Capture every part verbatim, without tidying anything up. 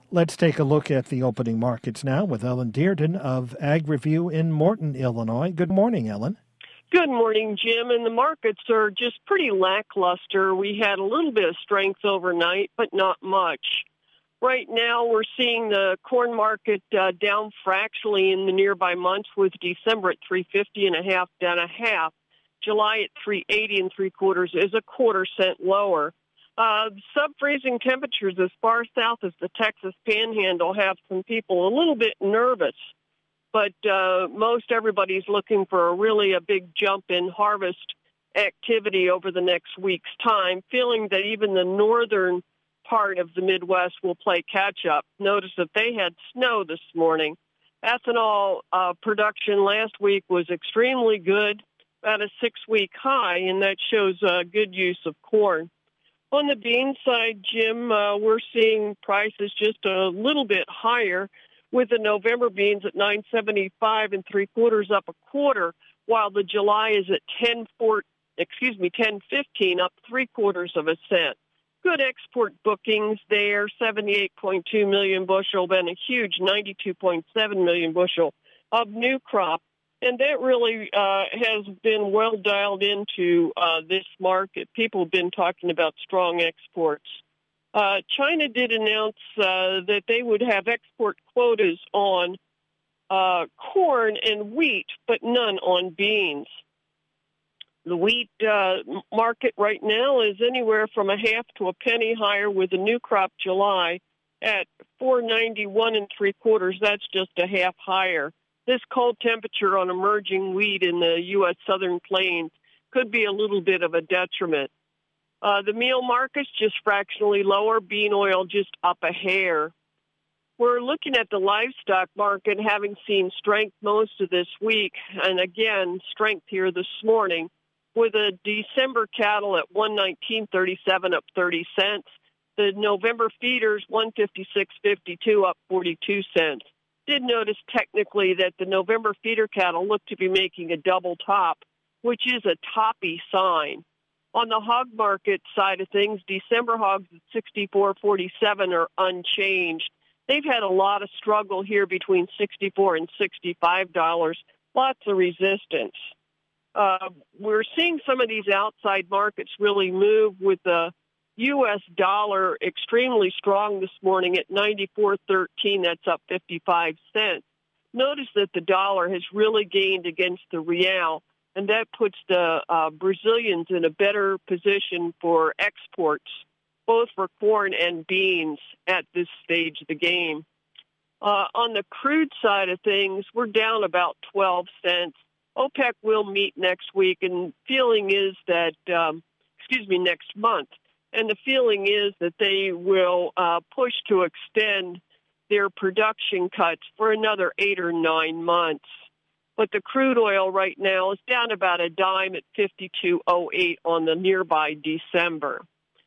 Let's take a look at the opening markets now with Ellen Dearden of Ag Review in Morton, Illinois. Good morning, Ellen. Good morning, Jim. And the markets are just pretty lackluster. We had a little bit of strength overnight, but not much. Right now, we're seeing the corn market uh, down fractionally in the nearby months, with December at three fifty and a half, down a half. July at three eighty and three quarters is a quarter cent lower. Uh, sub-freezing temperatures as far south as the Texas Panhandle have some people a little bit nervous, but uh, most everybody's looking for a really a big jump in harvest activity over the next week's time, feeling that even the northern part of the Midwest will play catch-up. Notice that they had snow this morning. Ethanol uh, production last week was extremely good, at a six-week high, and that shows uh, good use of corn. On the bean side, Jim, uh, we're seeing prices just a little bit higher, with the November beans at nine seventy-five and three quarters, up a quarter, while the July is at ten four, excuse me, ten fifteen, up three quarters of a cent. Good export bookings there, seventy-eight point two million bushel, then a huge ninety-two point seven million bushel of new crop. And that really uh, has been well dialed into uh, this market. People have been talking about strong exports. Uh, China did announce uh, that they would have export quotas on uh, corn and wheat, but none on beans. The wheat uh, market right now is anywhere from a half to a penny higher, with the new crop July at four ninety-one and three quarters. That's just a half higher. This cold temperature on emerging wheat in the U S southern plains could be a little bit of a detriment. Uh, the meal market's just fractionally lower, bean oil just up a hair. We're looking at the livestock market, having seen strength most of this week, and again, strength here this morning, with a December cattle at one nineteen thirty-seven, up thirty cents. The November feeders, one fifty-six fifty-two, up forty-two cents. Did notice technically that the November feeder cattle look to be making a double top, which is a toppy sign. On the hog market side of things, December hogs at sixty-four forty-seven are unchanged. They've had a lot of struggle here between sixty-four and sixty-five dollars. Lots of resistance. Uh, we're seeing some of these outside markets really move, with the U S dollar extremely strong this morning at ninety-four thirteen. That's up fifty-five cents. Notice that the dollar has really gained against the real, and that puts the uh, Brazilians in a better position for exports, both for corn and beans at this stage of the game. Uh, on the crude side of things, we're down about twelve cents. OPEC will meet next week, and feeling is that, um, excuse me, next month. And the feeling is that they will uh, push to extend their production cuts for another eight or nine months. But the crude oil right now is down about a dime at fifty-two oh eight on the nearby December.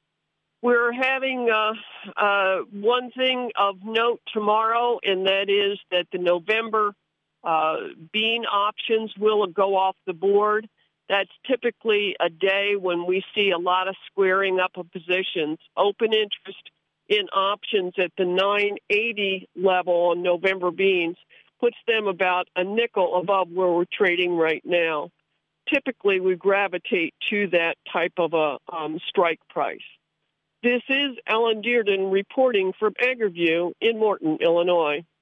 We're having uh, uh, one thing of note tomorrow, and that is that the November uh, bean options will go off the board. That's typically a day when we see a lot of squaring up of positions. Open interest in options at the nine eighty level on November beans puts them about a nickel above where we're trading right now. Typically, we gravitate to that type of a um, strike price. This is Ellen Dearden reporting from Ag Review in Morton, Illinois.